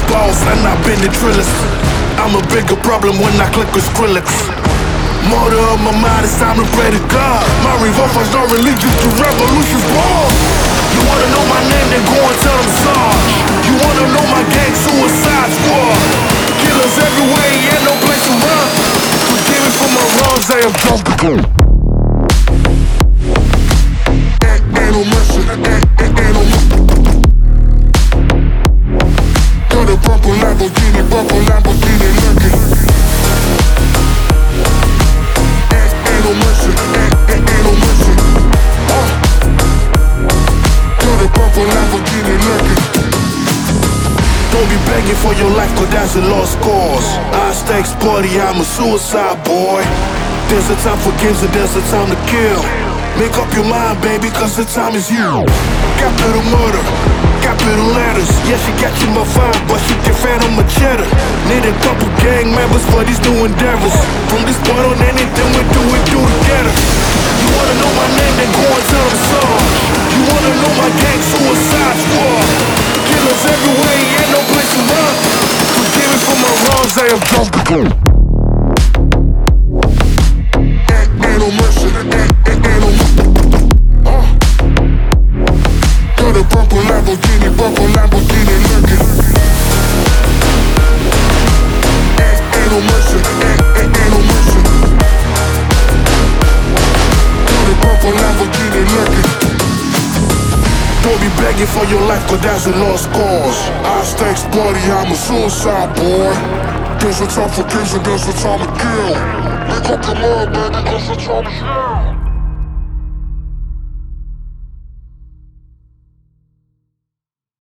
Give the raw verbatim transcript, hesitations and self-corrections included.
boss and I've been the trillest. I'm a bigger problem when I click with Skrillex. Motor of my mind, it's time to pray to God. My revolver's no religion to revolution's born. You wanna know my name, then go and tell them Sarge. You wanna know my gang, Suicide Squad. Killers everywhere, ain't no place to run. Forgive me for my wrongs, I have jumped the gun. Ain't, ain't no mercy, ain't, ain't, ain't no mercy. Got a purple Lamborghini, purple Lamborghini lurking. Ain't, ain't no mercy, ain't, ain't, ain't no mercy. Uh. Got a purple Lamborghini lurking. Don't be begging for your life, cause that's a lost cause. High stakes party, I'm a suicide boy. There's a time for games and there's a time to kill. Make up your mind, baby, cause the time is you. Capital murder, capital letters. Yeah, she got you my vibe, but she can fan on my cheddar. Need a couple gang members for these new endeavors. From this point on, anything we do, we do together. You wanna know my name, then go and tell them Sarge. You wanna know my gang, Suicide Squad. Killers everywhere, ain't no place to run. Forgive me for my wrongs, I have jumped the gun. Ain't, ain't no mercy, ain't, ain't, ain't no mercy. Uh. Got a purple Lamborghini, purple Lamborghini lurking. Ain't, ain't no mercy, ain't, ain't, ain't no mercy. Got a purple Lamborghini lurking. Don't be begging for your life, cause that's a lost cause. High stakes party, I'm a suicide boy. There's a time for kids and there's a time to kill. Make up your mind, baby, cause the time is here.